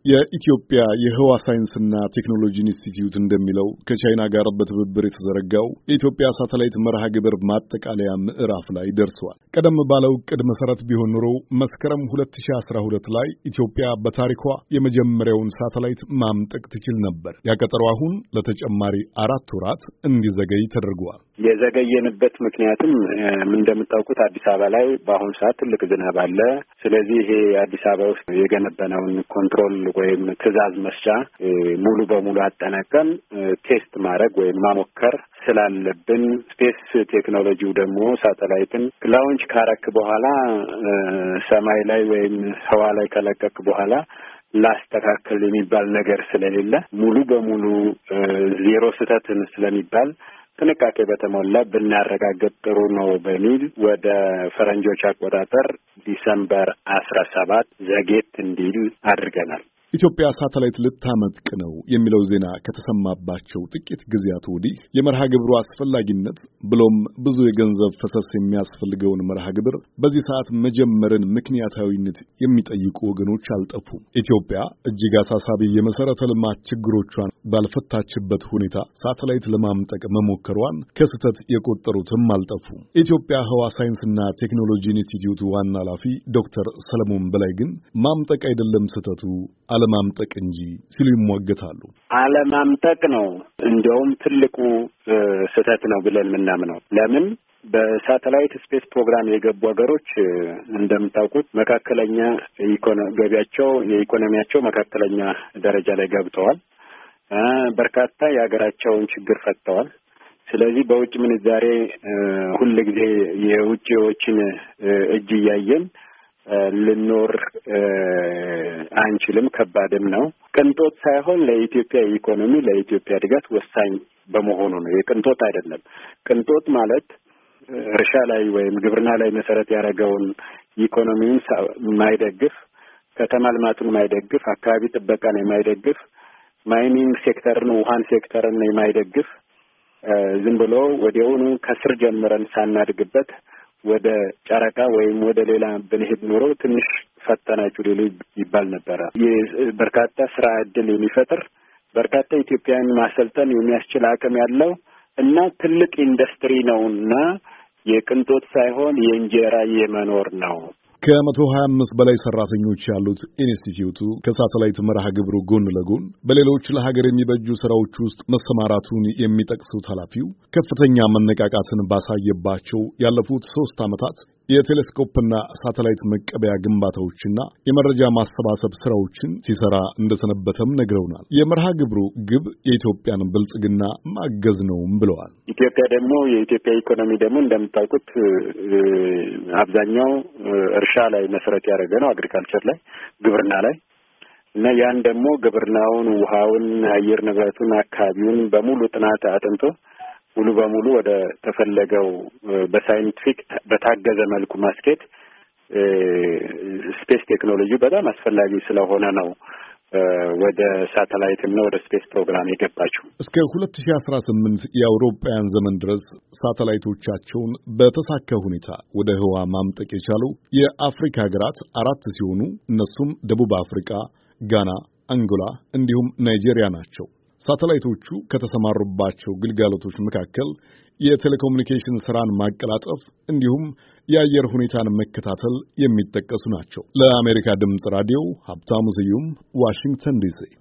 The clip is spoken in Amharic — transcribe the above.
የኢትዮጵያ የህዋ ሳይንስና ቴክኖሎጂ ኢንስቲትዩት እንደሚለው ከቻይና ጋር በትብብር የተዘረጋው የኢትዮጵያ ሳተላይት መርሃ ግብር ማጠቃለያ ምዕራፍ ላይ ደርሷል። ቀደም ባለው ዕቅድ መሰረት ቢሆን ኖሮ መስከረም 2012 ላይ ኢትዮጵያ በታሪኳ የመጀመሪያውን ሳተላይት ማምጠቅ ትችል ነበር። ያቀጠሮ አሁን ለተጨማሪ 4 ወራት እንዲዘገይ ተደርጓል። የዘገየንበት ምክንያትም እንደምታውቁት አዲስ አበባ ላይ በአሁኑ ሰዓት ትልቅ ዝናብ አለ። ስለዚህ ይሄ አዲስ አበባ ውስጥ የገነበነውን ኮንትሮል ወይም ትዕዛዝ መስጫ ሙሉ በሙሉ አጠናቀን ቴስት ማድረግ ወይም ማሞከር ስላለብን ስፔስ ቴክኖሎጂው ደግሞ ሳተላይትን ላውንች ካረክ በኋላ ሰማይ ላይ ወይም ህዋ ላይ ከለቀቅ በኋላ ላስተካከል የሚባል ነገር ስለሌለ ሙሉ በሙሉ ዜሮ ስህተትን ስለሚባል ጥንቃቄ በተሞላ ብናረጋግጥ ጥሩ ነው በሚል ወደ ፈረንጆች አቆጣጠር ዲሰምበር 17 ዘጌት እንዲል አድርገናል። ኢትዮጵያ ሳተላይት ልታመጥቅ ነው የሚለው ዜና ከተሰማባቸው ጥቂት ጊዜያት ወዲህ የመርሃ ግብሩ አስፈላጊነት ብሎም ብዙ የገንዘብ ፈሰስ የሚያስፈልገውን መርሃ ግብር በዚህ ሰዓት መጀመርን ምክንያታዊነት የሚጠይቁ ወገኖች አልጠፉም። ኢትዮጵያ እጅግ አሳሳቢ የመሰረተ ልማት ችግሮቿን ባልፈታችበት ሁኔታ ሳተላይት ለማምጠቅ መሞከሯን ከስህተት የቆጠሩትም አልጠፉም። የኢትዮጵያ ህዋ ሳይንስና ቴክኖሎጂ ኢንስቲትዩት ዋና ኃላፊ ዶክተር ሰለሞን በላይ ግን ማምጠቅ አይደለም ስህተቱ አለማምጠቅ እንጂ ሲሉ ይሟገታሉ። አለማምጠቅ ነው እንዲያውም ትልቁ ስህተት ነው ብለን የምናምነው። ለምን በሳተላይት ስፔስ ፕሮግራም የገቡ ሀገሮች እንደምታውቁት መካከለኛ ገቢያቸው የኢኮኖሚያቸው መካከለኛ ደረጃ ላይ ገብተዋል። በርካታ የሀገራቸውን ችግር ፈተዋል። ስለዚህ በውጭ ምንዛሬ ሁልጊዜ የውጭዎችን እጅ እያየን ልኖር አንችልም። ከባድም ነው። ቅንጦት ሳይሆን ለኢትዮጵያ ኢኮኖሚ ለኢትዮጵያ እድገት ወሳኝ በመሆኑ ነው። የቅንጦት አይደለም። ቅንጦት ማለት እርሻ ላይ ወይም ግብርና ላይ መሰረት ያደረገውን ኢኮኖሚውን የማይደግፍ፣ ከተማ ልማቱን የማይደግፍ፣ አካባቢ ጥበቃን የማይደግፍ፣ ማይኒንግ ሴክተርን ውሃን ሴክተርን የማይደግፍ ዝም ብሎ ወዲያውኑ ከስር ጀምረን ሳናድግበት ወደ ጨረቃ ወይም ወደ ሌላ ብንሄድ ኖሮ ትንሽ ፈተናችሁ ሊሉ ይባል ነበረ። በርካታ ስራ ዕድል የሚፈጥር በርካታ ኢትዮጵያን ማሰልጠን የሚያስችል አቅም ያለው እና ትልቅ ኢንዱስትሪ ነውና የቅንጦት ሳይሆን የእንጀራ የመኖር ነው። ከ125 በላይ ሰራተኞች ያሉት ኢንስቲትዩቱ ከሳተላይት መርሃ ግብሩ ጎን ለጎን በሌሎች ለሀገር የሚበጁ ስራዎች ውስጥ መሰማራቱን የሚጠቅሱት ኃላፊው ከፍተኛ መነቃቃትን ባሳየባቸው ያለፉት 3 ዓመታት የቴሌስኮፕና ሳተላይት መቀበያ ግንባታዎችና የመረጃ ማሰባሰብ ስራዎችን ሲሰራ እንደሰነበተም ነግረውናል። የመርሃ ግብሩ ግብ የኢትዮጵያን ብልጽግና ማገዝ ነውም ብለዋል። ኢትዮጵያ ደግሞ የኢትዮጵያ ኢኮኖሚ ደግሞ እንደምታውቁት አብዛኛው እርሻ ላይ መሰረት ያደረገ ነው። አግሪካልቸር ላይ፣ ግብርና ላይ እና ያን ደግሞ ግብርናውን፣ ውሃውን፣ አየር ንብረቱን፣ አካባቢውን በሙሉ ጥናት አጥንቶ ሙሉ በሙሉ ወደ ተፈለገው በሳይንቲፊክ በታገዘ መልኩ ማስኬድ ስፔስ ቴክኖሎጂ በጣም አስፈላጊ ስለሆነ ነው ወደ ሳተላይት እና ወደ ስፔስ ፕሮግራም የገባችው። እስከ 2018 የአውሮፓውያን ዘመን ድረስ ሳተላይቶቻቸውን በተሳካ ሁኔታ ወደ ህዋ ማምጠቅ የቻሉ የአፍሪካ ሀገራት 4 ሲሆኑ እነሱም ደቡብ አፍሪካ፣ ጋና፣ አንጎላ እንዲሁም ናይጄሪያ ናቸው። ሳተላይቶቹ ከተሰማሩባቸው ግልጋሎቶች መካከል የቴሌኮሙኒኬሽን ስራን ማቀላጠፍ እንዲሁም የአየር ሁኔታን መከታተል የሚጠቀሱ ናቸው። ለአሜሪካ ድምጽ ራዲዮ ሀብታሙ ስዩም ዋሽንግተን ዲሲ